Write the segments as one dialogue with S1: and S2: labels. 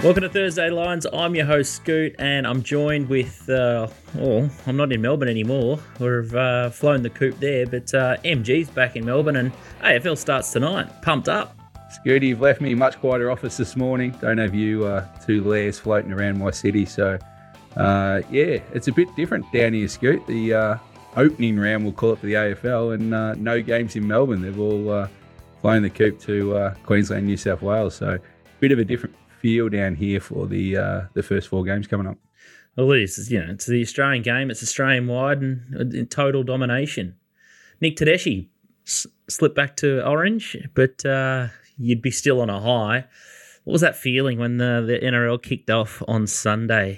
S1: Welcome to Thursday Lines. I'm your host, Scoot, and I'm joined with, I'm not in Melbourne anymore. We've flown the coop there, but MG's back in Melbourne, and AFL starts tonight. Pumped up.
S2: Scooty, you've left me a much quieter office this morning. Don't have you two layers floating around my city. So, it's a bit different down here, Scoot. The opening round, we'll call it, for the AFL, and no games in Melbourne. They've all flown the coop to Queensland, New South Wales. So, bit of a different feel down here for the first four games coming up.
S1: Well, it is. It's the Australian game. It's Australian-wide and in total domination. Nick Tedeschi slipped back to Orange, but you'd be still on a high. What was that feeling when the NRL kicked off on Sunday?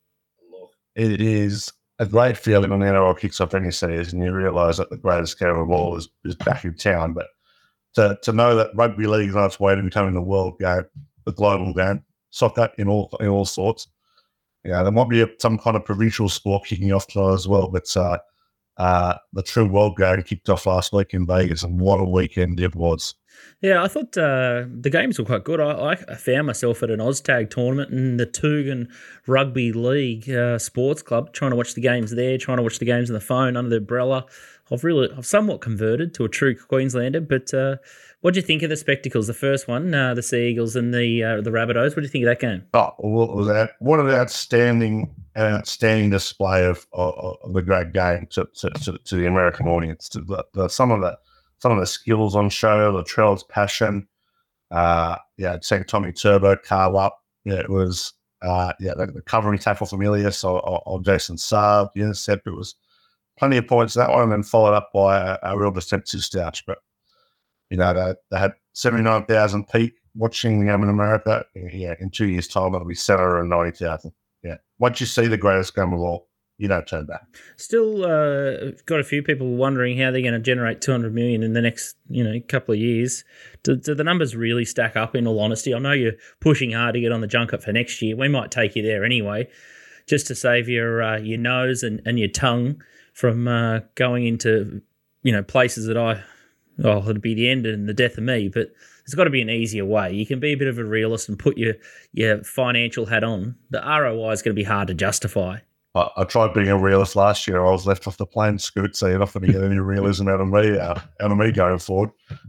S3: It is a great feeling when the NRL kicks off any season, and you realise that the greatest game of all is back in town. But to know that rugby league is on its way to becoming the world game, the global game, soccer in all sorts. Yeah, there might be some kind of provincial sport kicking off tonight as well, but the true world game kicked off last week in Vegas, and what a weekend it was.
S1: Yeah, I thought the games were quite good. I found myself at an OzTag tournament in the Toogan Rugby League Sports Club, trying to watch the games there, trying to watch the games on the phone under the umbrella. I've somewhat converted to a true Queenslander, but what do you think of the spectacles? The first one, the Sea Eagles and the Rabbitohs. What do you think of that game?
S3: Oh, well, it was what an outstanding display of the great game to the American audience. To some of the skills on show, the Trell's passion. Seeing Tommy Turbo carve up. Yeah, it was. The covering tackle from Ilias on Jason Saab, the intercept. It was plenty of points that one, and then followed up by a real defensive stouch. But they had 79,000 peak watching the game in America. Yeah, in 2 years' time, it'll be 790,000. Yeah, once you see the greatest game of all, you don't turn back.
S1: Still got a few people wondering how they're going to generate 200 million in the next couple of years. Do the numbers really stack up, in all honesty? I know you're pushing hard to get on the junket for next year. We might take you there anyway, just to save your nose and your tongue from going into places that it'd be the end and the death of me. But there's got to be an easier way. You can be a bit of a realist and put your financial hat on. The ROI is going to be hard to justify.
S3: I tried being a realist last year. I was left off the plane, Scoot, so you're not going to get any realism out of me going forward.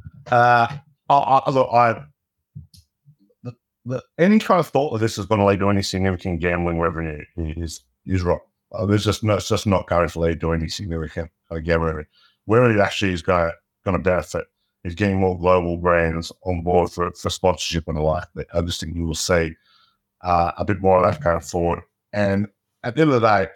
S3: Any kind of thought that this is going to lead to any significant gambling revenue is wrong. It's just not going to lead to any significant gambling revenue. Where it actually is going to benefit is getting more global brands on board for sponsorship and the like. I just think you will see a bit more of that going forward. And at the end of the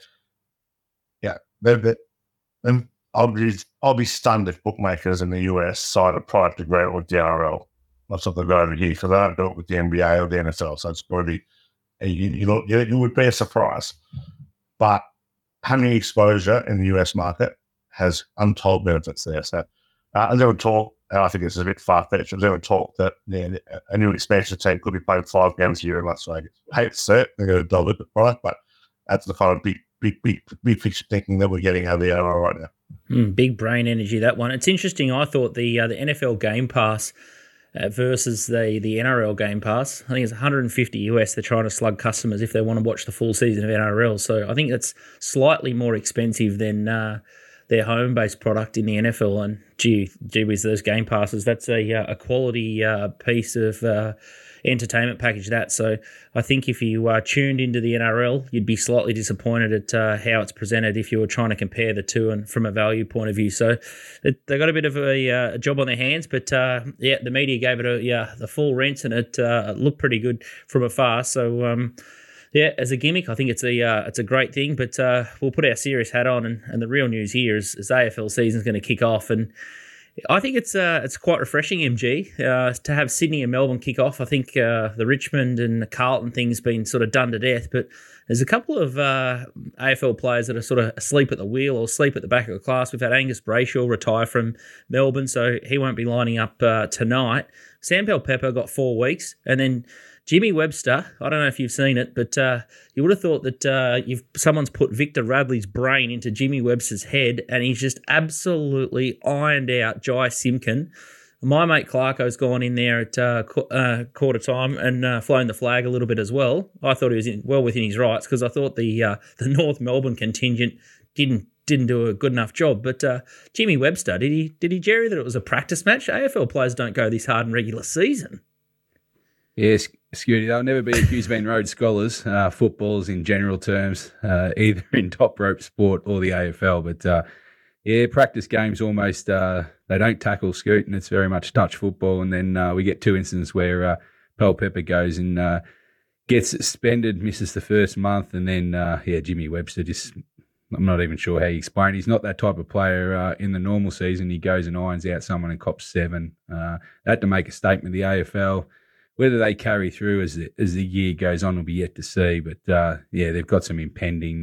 S3: day, I'll be stunned if bookmakers in the US sign a product agreement with the NRL. Not something go over here, because they don't do it with the NBA or the NFL. So it's probably it would be a surprise. But having exposure in the US market has untold benefits there. So there were talk, and I think it's a bit far-fetched, there were talk that a new expansion team could be playing 5 games a year in Las Vegas. I hate to say it, they're going to double the product, but that's the kind of big picture thinking that we're getting out of the NRL right now.
S1: Big brain energy, that one. It's interesting. I thought the NFL Game Pass versus the NRL Game Pass, I think it's $150 US. They're trying to slug customers if they want to watch the full season of NRL. So I think that's slightly more expensive than their home-based product in the NFL. And gee whiz, those Game Passes, that's a quality piece of entertainment package, that. So I think if you are tuned into the NRL, you'd be slightly disappointed at how it's presented if you were trying to compare the two and from a value point of view. So they got a bit of a job on their hands, but the media gave it the full rinse, and it looked pretty good from afar. So as a gimmick, I think it's a great thing, but we'll put our serious hat on, and the real news here is AFL season's going to kick off, and I think it's quite refreshing, MG, to have Sydney and Melbourne kick off. I think the Richmond and the Carlton thing's been sort of done to death, but there's a couple of AFL players that are sort of asleep at the wheel or asleep at the back of the class. We've had Angus Brayshaw retire from Melbourne, so he won't be lining up tonight. Sam Pepper got 4 weeks, and then Jimmy Webster, I don't know if you've seen it, but you would have thought that someone's put Victor Radley's brain into Jimmy Webster's head, and he's just absolutely ironed out Jai Simpkin My mate Clarko's gone in there at quarter time and flown the flag a little bit as well. I thought he was well within his rights because I thought the North Melbourne contingent didn't do a good enough job. But Jimmy Webster, did he jerry that it was a practice match? AFL players don't go this hard in regular season.
S2: Yes, Scooty, they'll never be accused of being Rhodes Scholars, footballers in general terms, either in top rope sport or the AFL. But practice games almost, they don't tackle Scoot, and it's very much touch football. And then we get two incidents where Pearl Pepper goes and gets suspended, misses the first month, and then, Jimmy Webster just, I'm not even sure how you explain. He's not that type of player in the normal season. He goes and irons out someone and cops 7. They had to make a statement, the AFL. Whether they carry through as the year goes on will be yet to see. But, they've got some impending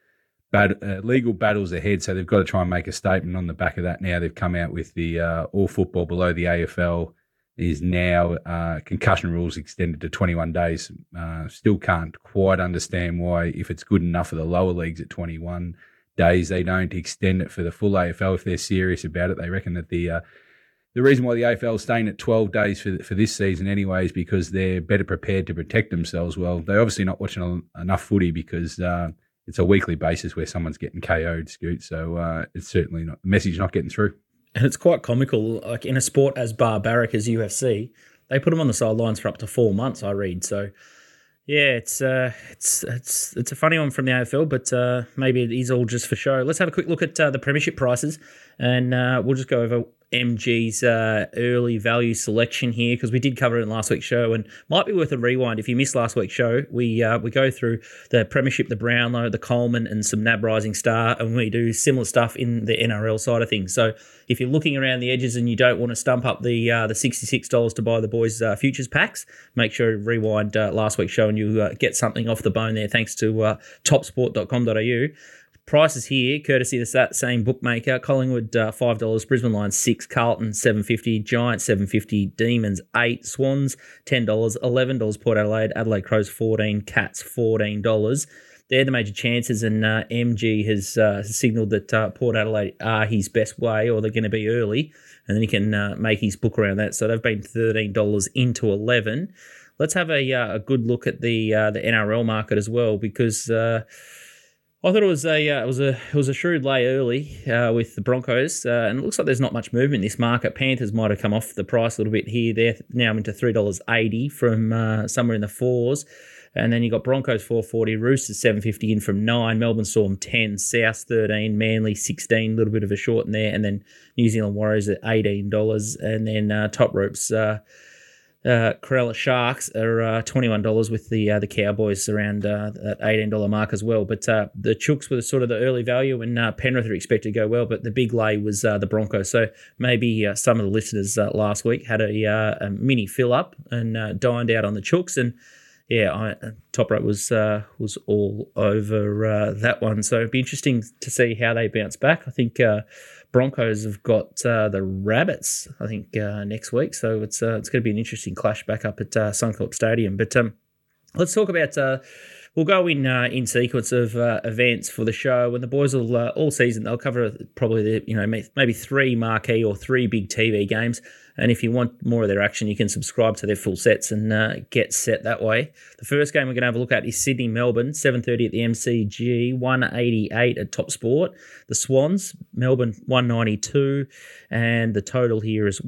S2: legal battles ahead, so they've got to try and make a statement on the back of that now. They've come out with the all football below the AFL is now concussion rules extended to 21 days. Still can't quite understand why, if it's good enough for the lower leagues at 21 days, they don't extend it for the full AFL if they're serious about it. They reckon that the reason why the AFL is staying at 12 days for this season anyway is because they're better prepared to protect themselves. Well, they're obviously not watching enough footy because it's a weekly basis where someone's getting KO'd, Scoot. So it's certainly not, the message not getting through.
S1: And it's quite comical, like in a sport as barbaric as UFC, they put them on the sidelines for up to 4 months, I read. So, yeah, it's a funny one from the AFL, but maybe it is all just for show. Let's have a quick look at the premiership prices, and we'll just go over MG's early value selection here because we did cover it in last week's show, and might be worth a rewind. If you missed last week's show, we go through the premiership, the Brownlow, the Coleman, and some NAB Rising Star, and we do similar stuff in the NRL side of things. So if you're looking around the edges and you don't want to stump up the $66 to buy the boys' futures packs, make sure to rewind last week's show and you get something off the bone there thanks to topsport.com.au. Prices here, courtesy of that same bookmaker. Collingwood $5, Brisbane Lions $6, Carlton $7.50, Giants $7.50, Demons $8, Swans $10, $11 Port Adelaide, Adelaide Crows $14, Cats $14. They're the major chances, and MG has signalled that Port Adelaide are his best way, or they're going to be early, and then he can make his book around that. So they've been $13 into 11. Let's have a good look at the NRL market as well, because I thought it was a shrewd lay early with the Broncos, and it looks like there's not much movement in this market. Panthers might have come off the price a little bit here. They're now into $3.80 from somewhere in the 4s. And then you got Broncos $4.40, Roosters $7.50 in from 9, Melbourne Storm $10, South $13, Manly $16, a little bit of a short in there, and then New Zealand Warriors at $18, and then Top Ropes Corella Sharks are $21 with the Cowboys around that $18 mark as well. But the Chooks were sort of the early value, and Penrith are expected to go well, but the big lay was the Broncos. So maybe some of the listeners last week had a mini fill up and dined out on the Chooks, and Top Rope was all over that one. So it'd be interesting to see how they bounce back. I think Broncos have got the Rabbits, I think, next week. So it's going to be an interesting clash back up at Suncorp Stadium. But let's talk about... we'll go in sequence of events for the show, and the boys will all season they'll cover probably maybe 3 marquee or 3 big TV games. And if you want more of their action, you can subscribe to their full sets and get set that way. The first game we're going to have a look at is Sydney-Melbourne, 7:30 at the MCG, 188 at Top Sport. The Swans, Melbourne 192, and the total here is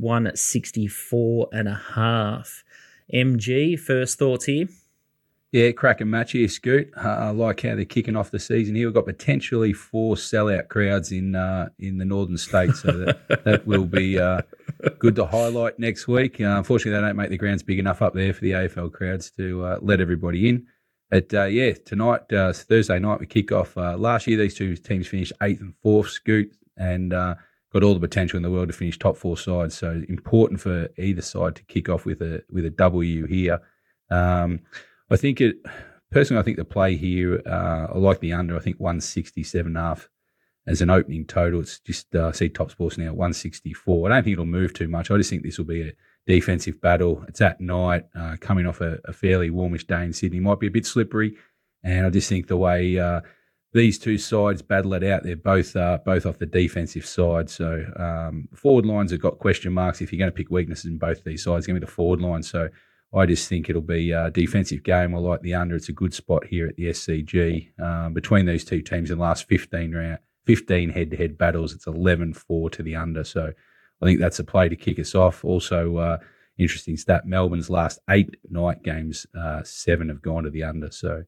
S1: 164.5. MG, first thoughts here?
S2: Yeah, cracking match here, Scoot. I like how they're kicking off the season here. We've got potentially 4 sellout crowds in the northern states, so that will be good to highlight next week. Unfortunately, they don't make the grounds big enough up there for the AFL crowds to let everybody in. But tonight, Thursday night, we kick off. Last year, these two teams finished 8th and 4th, Scoot, and got all the potential in the world to finish top 4 sides. So important for either side to kick off with a W here. I think the play here, I like the under. I think 167.5 as an opening total. It's just, see Top Sports now at 164. I don't think it'll move too much. I just think this will be a defensive battle. It's at night, coming off a fairly warmish day in Sydney. Might be a bit slippery, and I just think the way these two sides battle it out. They're both off the defensive side. So forward lines have got question marks. If you're going to pick weaknesses in both these sides, it's going to be the forward line. So I just think it'll be a defensive game. I like the under. It's a good spot here at the SCG. Between these two teams in the last 15 head-to-head battles, it's 11-4 to the under. So I think that's a play to kick us off. Also, interesting stat, Melbourne's last 8 night games, 7 have gone to the under. So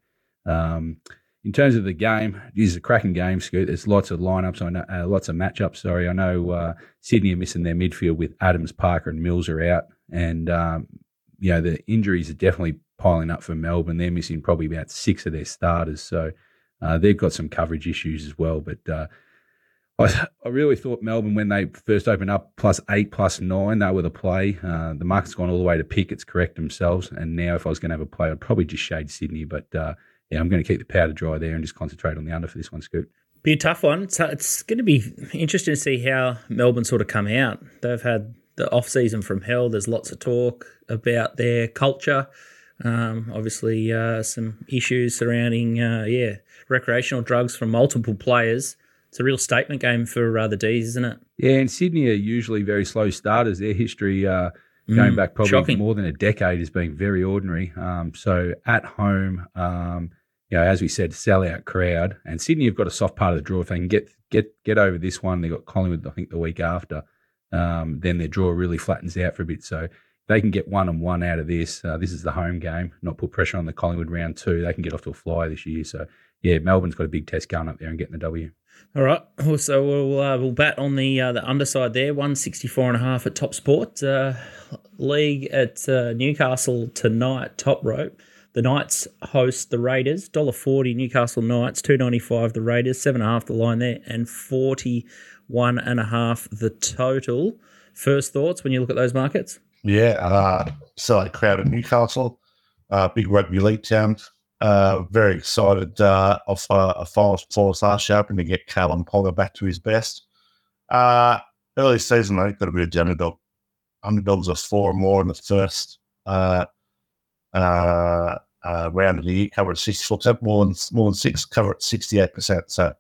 S2: in terms of the game, it is a cracking game, Scoot. There's lots of lineups, lots of matchups. Sorry, I know Sydney are missing their midfield with Adams, Parker, and Mills are out, and the injuries are definitely piling up for Melbourne. They're missing probably about 6 of their starters, so they've got some coverage issues as well. But I really thought Melbourne, when they first opened up +8, +9, they were the play. The market's gone all the way to pick. It's correct themselves, and now if I was going to have a play, I'd probably just shade Sydney, but I'm going to keep the powder dry there and just concentrate on the under for this one, Scoot.
S1: Be a tough one. So it's going to be interesting to see how Melbourne sort of come out. They've had the off-season from hell. There's lots of talk about their culture. Obviously, some issues surrounding, recreational drugs from multiple players. It's a real statement game for the D's, isn't it?
S2: Yeah, and Sydney are usually very slow starters. Their history going back probably
S1: shocking.
S2: More than a decade has been very ordinary. So at home, as we said, sellout crowd. And Sydney have got a soft part of the draw. If they can get over this one, they've got Collingwood, I think, the week after. Then their draw really flattens out for a bit. So if they can get 1-1 out of this, this is the home game, not put pressure on the Collingwood round 2. They can get off to a flyer this year. So, yeah, Melbourne's got a big test going up there and getting the W.
S1: All right. So we'll bat on the underside there, 164.5 at Top Sport. League at Newcastle tonight, top rope. The Knights host the Raiders, $1.40 Newcastle Knights, $2.95 the Raiders, 7.5 the line there, and 41.5 the total. First thoughts when you look at those markets?
S3: Yeah, so crowded Newcastle, big rugby league town. Very excited off a finals performance last year, hoping to get Callum Ponga back to his best. Early season, though, got a bit of the underdog. Underdogs are 4 or more in the first round of the year, covered 64%, more than 6, covered 68%. So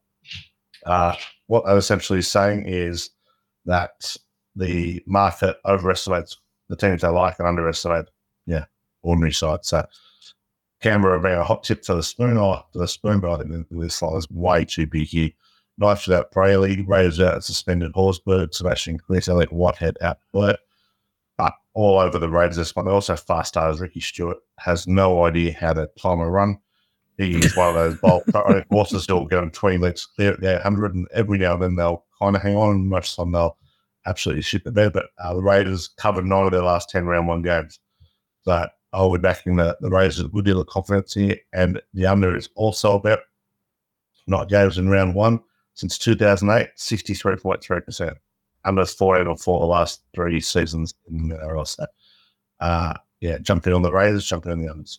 S3: what they're essentially saying is that the market overestimates the teams they like and underestimate, ordinary sides. So Canberra being a hot tip for the spoon, but I think this line is way too big here. Knights without Brayley, Raiders out suspended Horsburgh, Sebastian Clint, Elliot Whitehead out. But all over the Raiders this one. They also have fast starters. Ricky Stewart has no idea how to time a run. He's one of those bold horses still going 20 lengths clear at the 800, and every now and then they'll kind of hang on, and most of the time they'll absolutely shit the bed. But the Raiders covered 9 of their last 10 round 1 games. So I'll be backing the Raiders with a good deal of confidence here, and the under is also about 9 games in round 1 since 2008, 63.3%. Under 14 or 4 the last 3 seasons in the NRL. So, jumping on the Raiders, jumping on the others.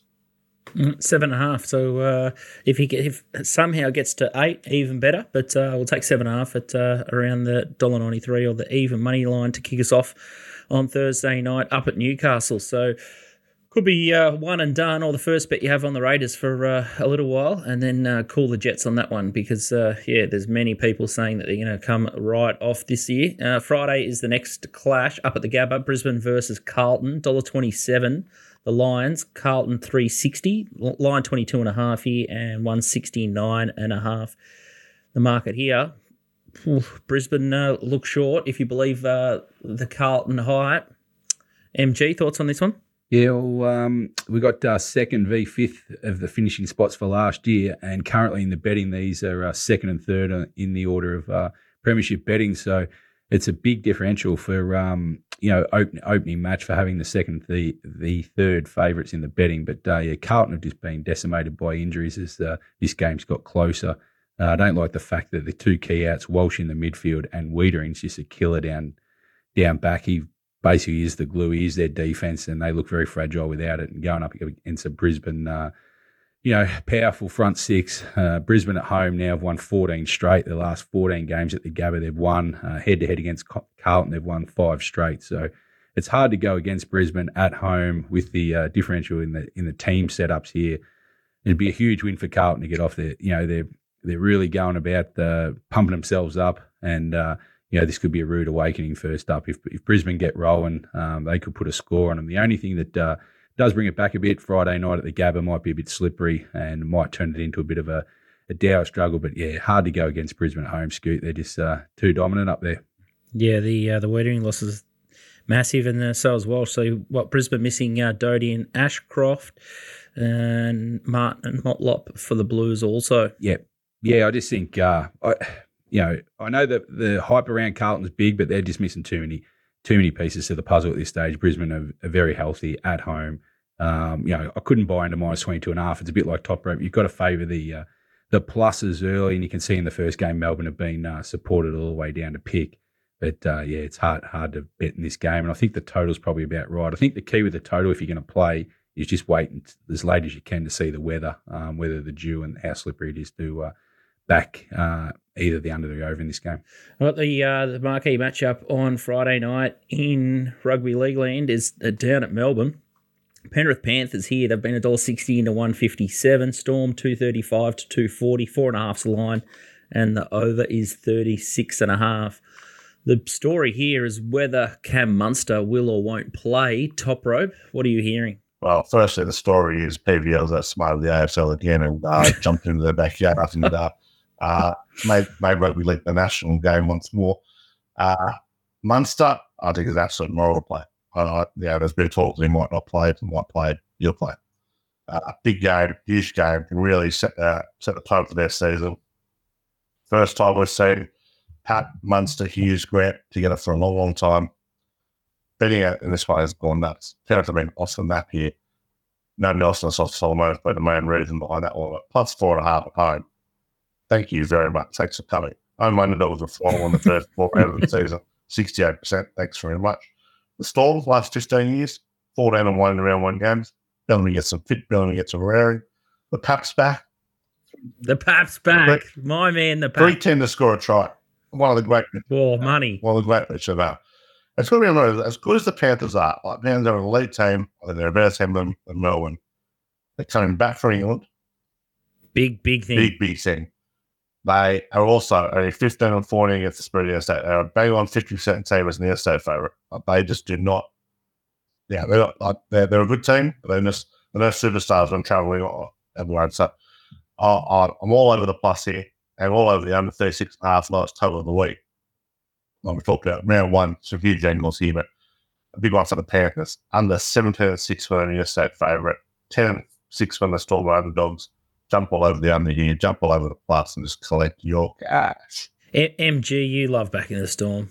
S1: 7.5. So if somehow gets to 8, even better. But we'll take 7.5 at around the $1.93 or the even money line to kick us off on Thursday night up at Newcastle. So could be one and done, or the first bet you have on the Raiders for a little while, and then cool the Jets on that one because, there's many people saying that they're going to come right off this year. Friday is the next clash up at the Gabba, Brisbane versus Carlton, $1.27. The Lions, Carlton $3.60, line 22.5 here, and 169.5. The market here, Brisbane look short if you believe the Carlton hype. MG, thoughts on this one?
S2: Yeah, well, we got 2nd v 5th of the finishing spots for last year, and currently in the betting, these are 2nd and 3rd in the order of premiership betting. So it's a big differential for opening match for having the 2nd, the 3rd favourites in the betting. But Carlton have just been decimated by injuries as this game's got closer. I don't like the fact that the 2 key outs, Walsh in the midfield and Wiedering's just a killer down back. He basically is the glue. He is their defence, and they look very fragile without it. And going up against a Brisbane, powerful front 6. Brisbane at home now have won 14 straight. The last 14 games at the Gabba, they've won head-to-head against Carlton. They've won 5 straight. So it's hard to go against Brisbane at home with the differential in the team setups here. It'd be a huge win for Carlton to get off their they're really going about pumping themselves up, and this could be a rude awakening first up. If Brisbane get rolling, they could put a score on them. The only thing that does bring it back a bit, Friday night at the Gabba might be a bit slippery and might turn it into a bit of a dour struggle. But yeah, hard to go against Brisbane at home, Scoot. They're just too dominant up there.
S1: Yeah, the Weitering loss is massive, and so as well. So Brisbane missing Doty and Ashcroft, and Martin and Motlop for the Blues also.
S2: Yeah, I just think I know that the hype around Carlton's big, but they're just missing too many pieces to the puzzle at this stage. Brisbane are very healthy at home. I couldn't buy into -22.5. It's a bit like top rope. You've got to favour the pluses early, and you can see in the first game Melbourne have been supported all the way down to pick. But it's hard to bet in this game, and I think the total's probably about right. I think the key with the total, if you're going to play, is just wait as late as you can to see the weather, whether the dew and how slippery it is to back either the under or the over in this game.
S1: Well, the marquee matchup on Friday night in Rugby League land is down at Melbourne. Penrith Panthers here. They've been $1.60 into 157. Storm 235 to 240. 4.5's the line, and the over is 36.5. The story here is whether Cam Munster will or won't play top rope. What are you hearing?
S3: Well, firstly, the story is PVL's that smart of the AFL again and jumped into their backyard and made Rugby League the national game once more. Munster, I think, is absolute moral play. There's been talk that he might not play. If he might play, he'll play. Big game, huge game, can really set the tone for their season. First time we've seen Pat, Munster, Hughes, Grant together for a long, long time. Betting out in this one has gone nuts. Penrith have been off the map here. No Nelson and Solomon has been the main reason behind that one. Plus 4.5 at home. Thank you very much. Thanks for coming. I'm $100 a fall on the first 4 rounds of the season. 68%. Thanks very much. The Storms, last 15 years, 14-1 in round one games. Bellamy gets some fit. Bellamy gets some raring. The Pap's back.
S1: The Pap's back. My man, the Pap.
S3: 3-10 to score a try. One of the great.
S1: Money.
S3: One of the great bits of that. It's going to be remembered, as good as the Panthers are. Like, man, they're an elite team. I think they're a better team than Melbourne. They're coming back from England.
S1: Big thing.
S3: Big thing. They are also only 15-14 against the spread interstate. They're a bang on 50% team as an interstate favourite. They just did not. Yeah, they're a good team, but they're no superstars when travelling everywhere. So I'm all over the plus here and all over the under 36.5 lowest total of the week. Like we talked about round one, some huge angles here, but a big one for the Panthers. Under 17-6 for an interstate favourite, 10-6 for the Storm underdogs. Jump all over the under here, jump all over the plus, and just collect your cash.
S1: MG, you love backing the Storm.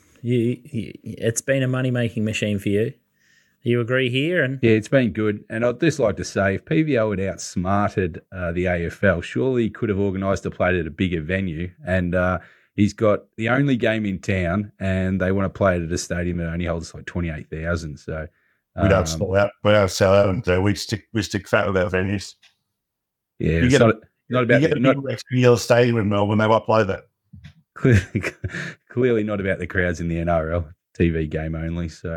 S1: It's been a money-making machine for you. You agree here? And
S2: yeah, it's been good. And I'd just like to say, if PVL had outsmarted the AFL, surely he could have organised a play at a bigger venue. And he's got the only game in town, and they want to play it at a stadium that only holds like 28,000. So
S3: we don't sell out. We don't sell out, and we stick fat with our venues.
S2: Yeah,
S3: you
S2: it's not about
S3: the stadium in Melbourne. They might play that.
S2: Clearly not about the crowds in the NRL TV game only. So,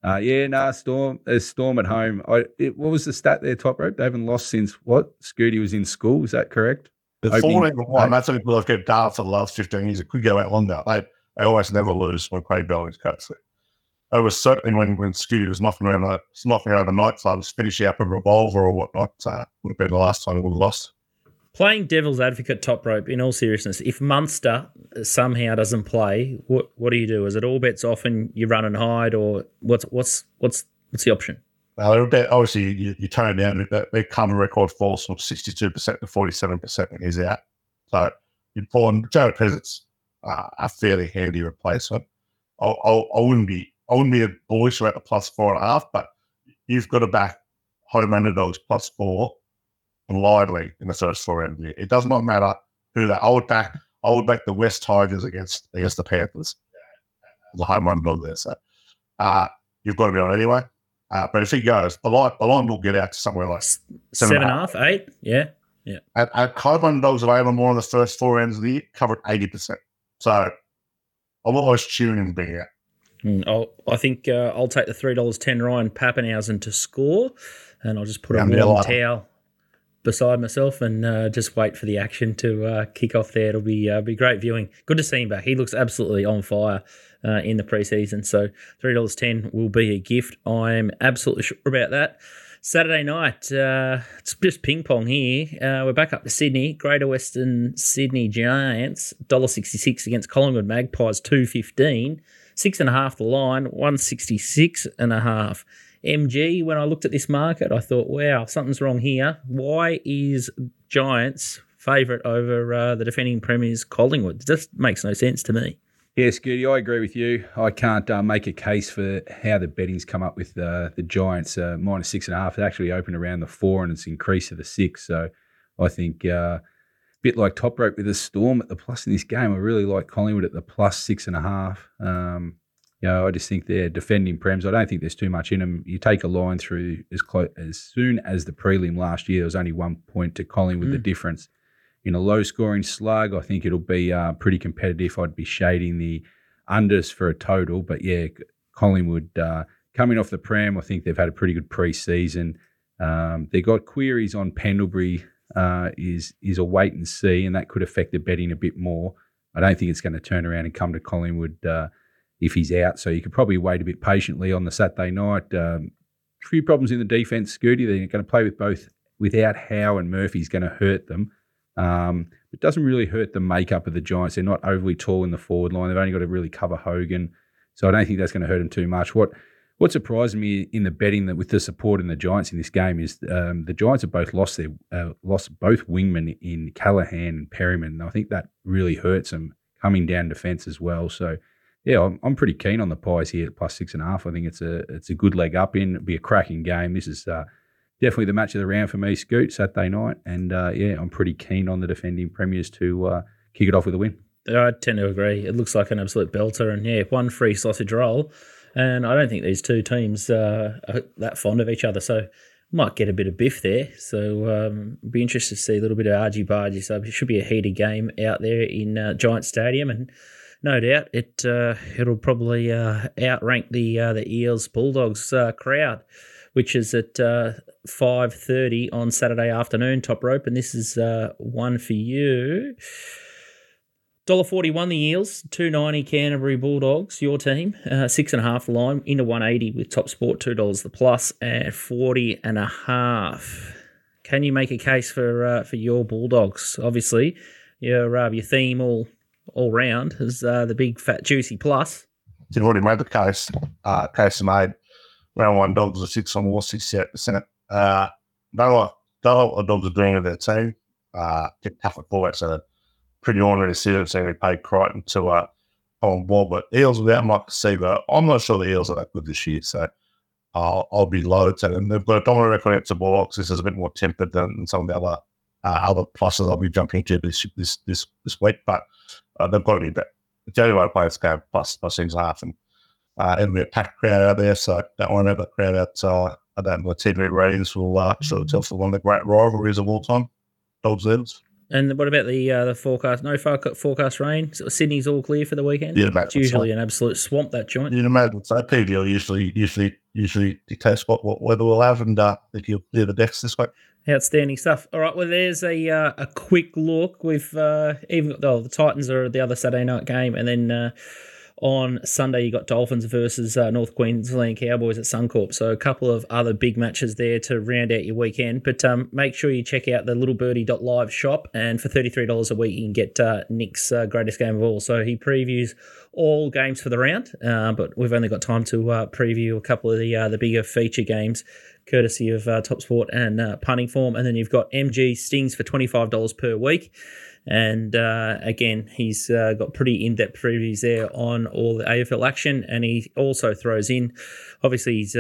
S2: Storm at home. What was the stat there, top rope? They haven't lost since what? Scooty was in school. Is that correct?
S3: The 14-1. That's what people have kept data for the last 15 years. It could go out longer. They always never lose when Craig Belling's coach. It was certainly when Scooty was knocking around the nightclubs, finishing up a revolver or whatnot. Would have been the last time we would have lost.
S1: Playing devil's advocate top rope, in all seriousness, if Munster somehow doesn't play, what do you do? Is it all bets off and you run and hide, or what's the option?
S3: Well, they're a bit, obviously you tone it down. Their common record falls from 62% to 47% when he's out. So you'd pull on Jared Peasant's a fairly handy replacement. I wouldn't be a bullish about the plus 4.5, but you've got to back home underdogs plus 4 and lively in the first 4 rounds of the year. It does not matter who that. I would back the West Tigers against the Panthers. The home underdog there. So you've got to be on anyway. But if he goes, the line will get out to somewhere like
S1: 7.5, 8. Yeah.
S3: At home underdogs available more in the first 4 rounds of the year, covered 80%. So I'm always cheering and being out.
S1: I think I'll take the $3.10 Ryan Pappenhausen to score, and I'll just put a warm towel beside myself and just wait for the action to kick off there. It'll be great viewing. Good to see him back. He looks absolutely on fire in the preseason. So $3.10 will be a gift. I'm absolutely sure about that. Saturday night, it's just ping pong here. We're back up to Sydney. Greater Western Sydney Giants, $1.66 against Collingwood Magpies, $2.15. 6.5 the line, 166.5. MG, when I looked at this market, I thought, wow, something's wrong here. Why is Giants favourite over the defending premiers Collingwood? It just makes no sense to me.
S2: Yeah, Scooty, I agree with you. I can't make a case for how the betting's come up with the Giants minus 6.5. It actually opened around the 4 and it's increased to the 6. So I think a bit like Top Rope with the Storm at the plus in this game. I really like Collingwood at the plus 6.5. I just think they're defending prems. I don't think there's too much in them. You take a line through as soon as the prelim last year, there was only 1 point to Collingwood, the difference. In a low-scoring slug, I think it'll be pretty competitive. I'd be shading the unders for a total. But, yeah, Collingwood coming off the prem, I think they've had a pretty good pre-season. They've got queries on Pendlebury is a wait and see, and that could affect the betting a bit more. I don't think it's going to turn around and come to Collingwood if he's out. So you could probably wait a bit patiently on the Saturday night. A few problems in the defence, Scooty. They're going to play with both without Howe and Murphy's going to hurt them. It doesn't really hurt the makeup of the Giants. They're not overly tall in the forward line. They've only got to really cover Hogan. So I don't think that's going to hurt them too much. What surprised me in the betting that with the support in the Giants in this game is the Giants have both lost both wingmen in Callahan and Perryman. And I think that really hurts them coming down defence as well. So yeah, I'm pretty keen on the Pies here at plus 6.5. I think it's a good leg up in. It'll be a cracking game. This is definitely the match of the round for me, Scoot, Saturday night. And, I'm pretty keen on the defending premiers to kick it off with a win.
S1: I tend to agree. It looks like an absolute belter. And, yeah, one free sausage roll. And I don't think these two teams are that fond of each other. So might get a bit of biff there. So be interested to see a little bit of argy-bargy. So it should be a heated game out there in Giant Stadium. And no doubt it'll probably outrank the Eels Bulldogs crowd, which is at 5:30 on Saturday afternoon, Top Rope. And this is one for you. $1.41 the Eels, $2.90 Canterbury Bulldogs, your team. 6.5 line, into 180 with Top Sport, $2 the plus, and 40.5. Can you make a case for your Bulldogs? Obviously, your theme all round is the big, fat, juicy plus.
S3: You've already made the case. Case made. Round one, Dogs are 6 on war, 68%. Don't know what the Dogs are doing with their team. Get tough at forward, so pretty ordinary to see them seeing they paid Crichton to on board. But Eels without Mike Seaver, I'm not sure the Eels are that good this year, so I'll be low to them. They've got a dominant record against the Bulldogs. This is a bit more tempered than some of the other pluses I'll be jumping into this week, but they've got to be better. The only way to play this game plus 6.5, and it'll be a packed crowd out there, so don't worry about the crowd outside. I don't know, TV ratings will sort of tell for one of the great rivalries of all time, Dogs Eels.
S1: And what about the forecast? No forecast rain. So Sydney's all clear for the weekend.
S3: Yeah,
S1: it's usually an absolute swamp, that joint.
S3: You'd imagine so. PVL usually dictates what weather we'll have, and if you'll clear the decks this week.
S1: Outstanding stuff. All right, well, there's a quick look. We've even got the Titans are the other Saturday night game, and then on Sunday you got Dolphins versus North Queensland Cowboys at Suncorp. So a couple of other big matches there to round out your weekend. But make sure you check out the littlebirdie.live shop, and for $33 a week you can get Nick's greatest game of all. So he previews all games for the round, but we've only got time to preview a couple of the bigger feature games, courtesy of Top Sport and Punting Form. And then you've got MG Stings for $25 per week. And again, he's got pretty in-depth previews there on all the AFL action. And he also throws in, obviously, his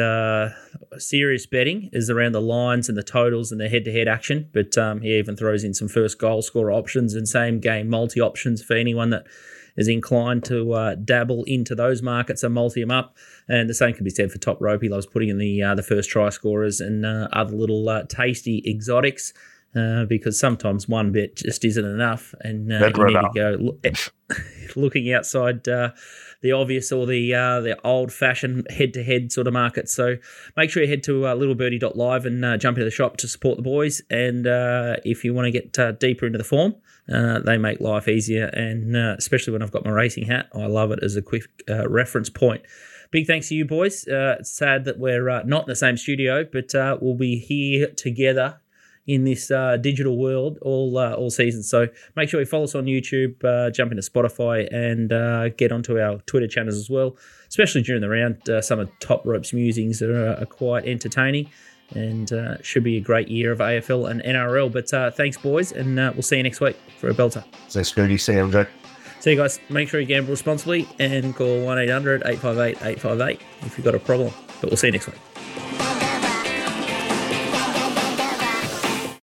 S1: serious betting is around the lines and the totals and the head-to-head action. But he even throws in some first goal scorer options and same-game multi-options for anyone that is inclined to dabble into those markets and multi them up. And the same can be said for Top Rope. He loves putting in the first try scorers and other little tasty exotics. because sometimes one bet just isn't enough, and you need to go looking outside the obvious or the old-fashioned head-to-head sort of market. So make sure you head to littlebirdie.live and jump into the shop to support the boys. And if you want to get deeper into the form, they make life easier, and especially when I've got my racing hat, I love it as a quick reference point. Big thanks to you boys. It's sad that we're not in the same studio, but we'll be here together in this digital world all season. So make sure you follow us on YouTube, jump into Spotify, and get onto our Twitter channels as well, especially during the round. Some of Top Rope's musings are quite entertaining, and should be a great year of AFL and NRL. But thanks, boys, and we'll see you next week for a belter.
S3: Say Scooty, see you, MJ.
S1: See you guys. Make sure you gamble responsibly and call 1-800-858-858 if you've got a problem. But we'll see you next week.